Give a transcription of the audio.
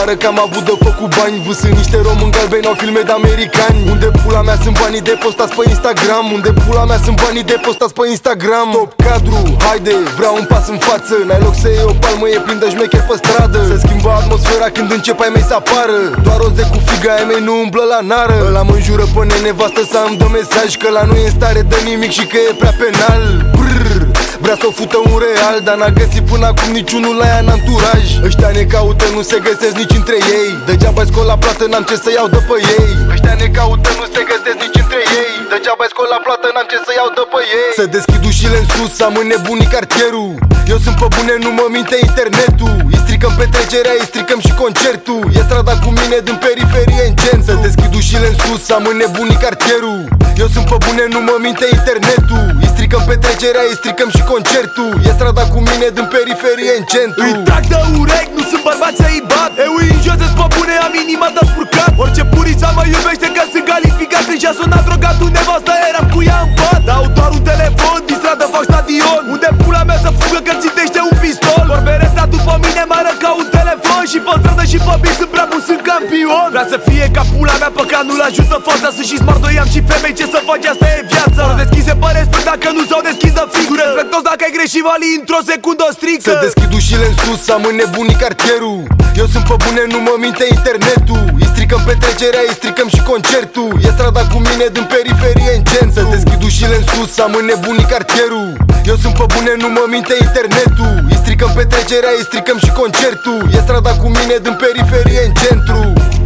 țară că am avut de făcut bani. Vâsând niște români galbeni, au filme de americani. Unde pula mea sunt banii de postați pe Instagram? Unde pula mea sunt banii de postați pe Instagram? Top cadru, haide, vreau un pas în față. N-ai loc să iei o palmă, e plin de șmecheri pe stradă. Se schimbă atmosfera când încep ai mei să apară. Doar roze cu figa ai mei nu umblă la nară. Ăla mă înjură pe nevastă să îmi dă mesaj că la nu e în stare de nimic și că e prea penal. Brrr, vrea să o fută un real, dar n-a găsit până acum niciunul la ea în anturaj. Ăștia ne caută, nu se găsesc nici între ei. Degeaba-i scol la plată, n-am ce să iau de pe ei. Ăștia ne caută, nu se găsesc nici între ei. Degeaba-i scol la plată, n-am ce să iau de pe ei. Să deschid ușile în sus, am înnebunit cartierul. Eu sunt pe bune, nu mă minte internetul. Îi stricăm petrecerea, îi stricăm și concertul. E strada cu mine din periferie în centru. Să deschid ușile în sus, am înnebunit cartierul. Eu sunt pe bune, nu mă minte internetul. Îi stricăm petrecerea, îi stricăm și concertul. E strada cu mine din periferie în centru. Îi trag de urechi, nu sunt bărbați să-i bat. Eu îi jos pe bune, am inima de spurcat. Orice purița mă iubește că sunt calificat. Când și-a sunat drogat un nevastă, eram cu ea în pat. Dau doar un telefon, din stradă fac stadion. Unde pula mea să fugă că țintește un pistol. Vorberesta după mine mă arăt ca un telefon. Și pe stradă și pe bis sunt prea bun, sunt campion. Vrea să fie ca pula mea, păcat nu-l ajută fața. Sunt și smart, doi am și femei, ce să faci, asta e viața. Ori deschise pe respect dacă nu s-au deschis de fix. Tu respectos dacă ai greșit, vali într-o secundă strică. Să deschid ușile în sus, am înnebunit cartierul. Eu sunt pe bune, nu mă minte internetul. Îi stricăm petrecerea, îi stricăm și concertul. E strada cu mine din periferie în centru. Să deschid ușile în sus, am înnebunit cartierul. Eu sunt pe bune, nu mă minte internetul. Îi stricăm petrecerea, îi stricăm și concertul. E strada cu mine din periferie în centru.